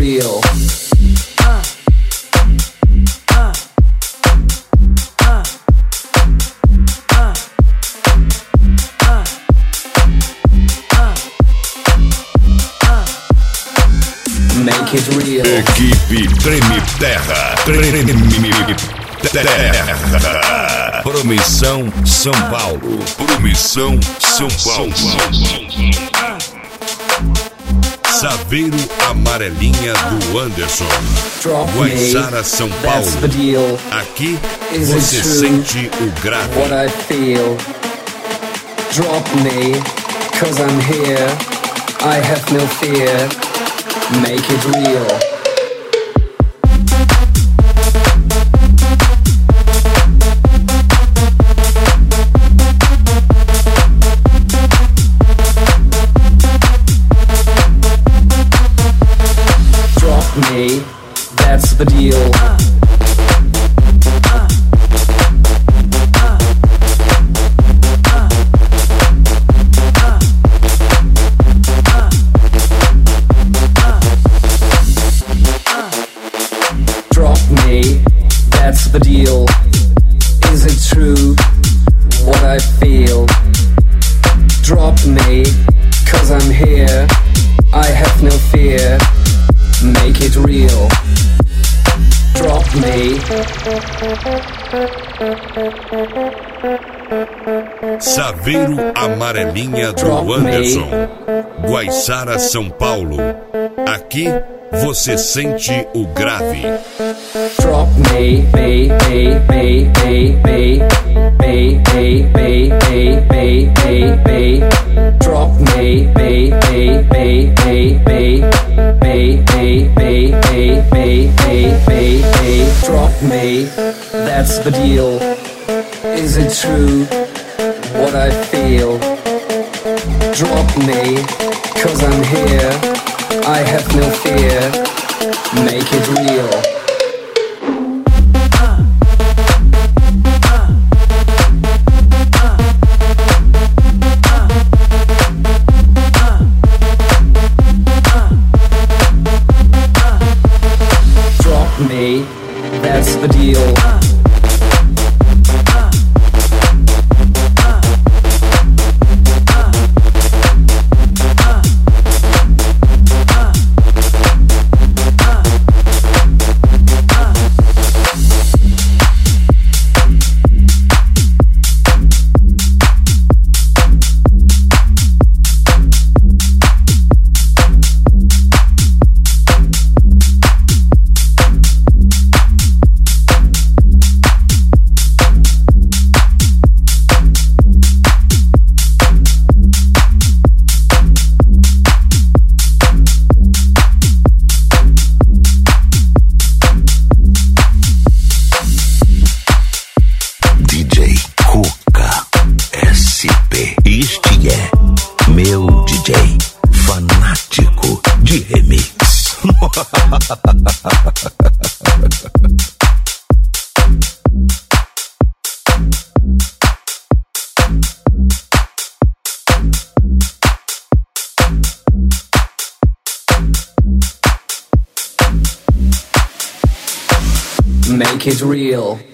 real. Make it real. Equipe Treme Terra. Treme Terra. Promissão São Paulo. Promissão São Paulo. Saveiro Amarelinha do Anderson. Guaiçara, São Paulo. Aqui você sente o grave. What I feel. Drop me, 'cause I'm here. I have no fear. Make it real. Drop me, that's the deal. That's the deal. Is it true what I feel? Drop me, 'cause I'm here. I have no fear. Make it real. Drop me. Saveiro Amarelinha do Anderson. Guaiçara, São Paulo. Aqui você sente o grave. Drop me, drop me, drop me, that's the deal. Is it true what I feel? Drop me, 'cause I'm here. I have no fear. Make it real. Drop me, that's the deal. Make it real.